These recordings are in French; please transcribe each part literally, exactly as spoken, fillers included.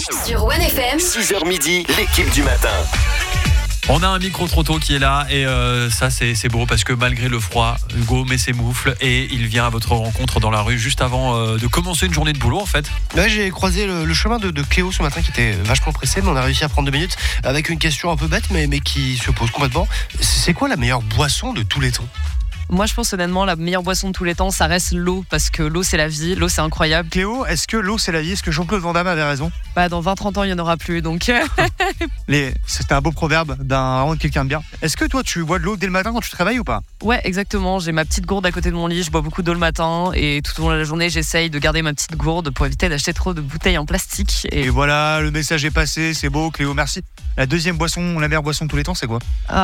Sur One F M, six heures midi, l'équipe du matin. On a un micro-trotto qui est là et euh, ça c'est, c'est beau parce que malgré le froid, Hugo met ses moufles et il vient à votre rencontre dans la rue juste avant euh, de commencer une journée de boulot en fait. Ouais, j'ai croisé le, le chemin de, de Cléo ce matin qui était vachement pressé, mais on a réussi à prendre deux minutes avec une question un peu bête mais, mais qui se pose complètement. C'est quoi la meilleure boisson de tous les temps ? Moi, je pense honnêtement, la meilleure boisson de tous les temps, ça reste l'eau, parce que l'eau, c'est la vie, l'eau, c'est incroyable. Cléo, est-ce que l'eau, c'est la vie ? Est-ce que Jean-Claude Van Damme avait raison ? Bah, dans vingt trente ans, il n'y en aura plus, donc... Les... C'était un beau proverbe d'un vraiment de quelqu'un de bien. Est-ce que toi, tu bois de l'eau dès le matin quand tu te réveilles ou pas ? Ouais, exactement. J'ai ma petite gourde à côté de mon lit, je bois beaucoup d'eau le matin, et tout au long de la journée, j'essaye de garder ma petite gourde pour éviter d'acheter trop de bouteilles en plastique. Et, et voilà, le message est passé, c'est beau, Cléo, merci. La deuxième boisson, la meilleure boisson de tous les temps, c'est quoi ?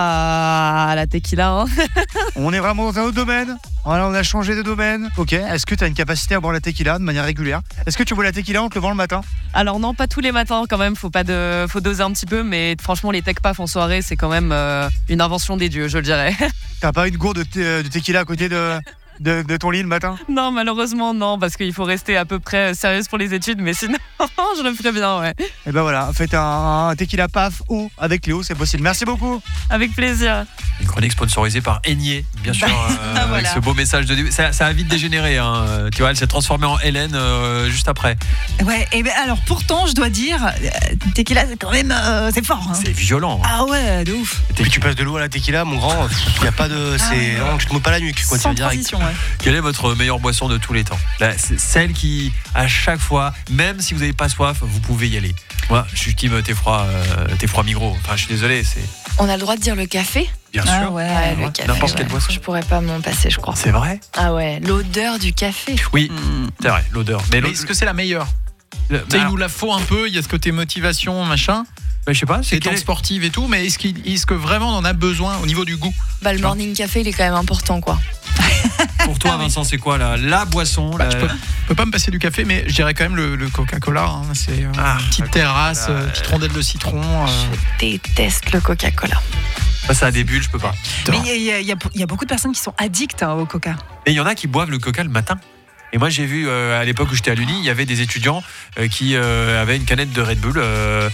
Ah, la tequila, hein. On est vraiment dans un autre domaine. Voilà, on a changé de domaine. Ok, est-ce que tu as une capacité à boire la tequila de manière régulière ? Est-ce que tu bois la tequila en te levant le matin ? Alors non, pas tous les matins quand même, faut, pas de... faut doser un petit peu, mais franchement, les tech paf en soirée, c'est quand même euh, une invention des dieux, je le dirais. T'as pas une gourde de, te- de tequila à côté de... De, de ton lit le matin ? Non, malheureusement, non, parce qu'il faut rester à peu près sérieuse pour les études, mais sinon, je le ferais bien, ouais. Et ben voilà, faites un, un tequila paf eau avec Cléo, c'est possible. Merci beaucoup. Avec plaisir. Une chronique sponsorisée par Aigné, bien sûr, euh, voilà. avec ce beau message de début. Ça, ça a vite dégénéré, hein. Tu vois, elle s'est transformée en Hélène euh, juste après. Ouais, et ben alors pourtant, je dois dire, euh, tequila, c'est quand même, euh, c'est fort. Hein. C'est violent. Hein. Ah ouais, de ouf. Et puis tu passes de l'eau à la tequila, mon grand, il y a pas de... Ah c'est, ouais. non, tu te mouilles pas la nuque, quoi, tu Sans vas direct. transition, ouais. Quelle est votre meilleure boisson de tous les temps ? Là, c'est celle qui, à chaque fois, même si vous n'avez pas soif, vous pouvez y aller. Moi, je suis team t'es froid, euh, t'es froid Migros. Enfin, je suis désolé, c'est on a le droit de dire le café ? bien Ah sûr. ouais, Ouais, le ouais. café. N'importe ouais. quelle boisson. Je pourrais pas m'en passer, je crois. C'est vrai ? Ah ouais, l'odeur du café. Oui, Mm. c'est vrai, l'odeur. Mais, Mais l'o- est-ce que c'est la meilleure ? le- Tu sais, il alors, nous la faut un peu, il y a ce côté motivation, machin, bah, je sais pas, c'est c'est temps quel est- sportive et tout, mais est-ce, qu'il, est-ce que vraiment on en a besoin au niveau du goût ? Bah, le morning café, il est quand même important, quoi. Pour toi, Vincent, c'est quoi la, la boisson Bah, la- je peux, je peux pas me passer du café, mais je dirais quand même le, le Coca-Cola. Hein. C'est euh, Ah, une petite Coca-Cola, terrasse, euh, ouais. petite rondelle de citron. euh. Je déteste le Coca-Cola. Bah, ça a des bulles, je peux pas. Mais il y, a- il y a- il y a- il y a beaucoup de personnes qui sont addictes hein, au coca. Et il y en a qui boivent le coca le matin. Et moi, j'ai vu euh, à l'époque où j'étais à l'Uni, il y avait des étudiants euh, qui euh, avaient une canette de Red Bull euh,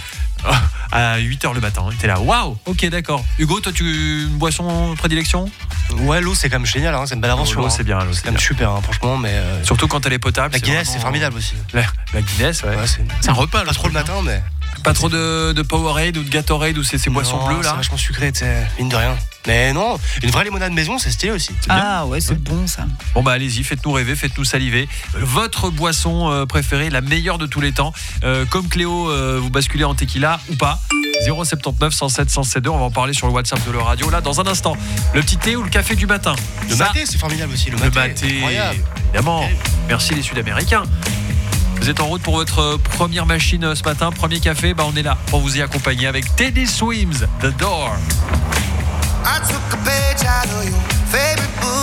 à huit heures le matin. T'es là, waouh, ok, d'accord. Hugo, toi, tu une boisson de prédilection ? Ouais, l'eau c'est quand même génial, hein, c'est une belle aventure. L'eau, hein. c'est bien, l'eau, C'est c'est quand même bien. super, hein, franchement, mais... euh, Surtout quand elle est potable. la Guinness, vraiment- c'est formidable aussi. La, la Guinness, ouais. Ouais, c'est C'est un repas, pas trop le matin, mais... Pas trop de, de Powerade ou de Gatorade ou ces, ces boissons Non, bleues c'est là. vachement sucré, tu sais, mine de rien. Mais non, une vraie limonade maison, c'est stylé aussi. Ah ouais, c'est bon ça. Bon bah allez-y, faites-nous rêver, faites-nous saliver. Votre boisson euh, préférée, la meilleure de tous les temps. Euh, comme Cléo, euh, vous basculez en tequila ou pas. zéro sept neuf, cent sept, cent sept deux, on va en parler sur le WhatsApp de le radio. Là, dans un instant, le petit thé ou le café du matin. Le Ça, maté, c'est formidable aussi. Le le maté, maté, incroyable. évidemment. Merci les Sud-Américains. Vous êtes en route pour votre première machine euh, ce matin, premier café, bah on est là pour vous y accompagner avec Teddy Swims, The Door. I took a page out of your favorite book.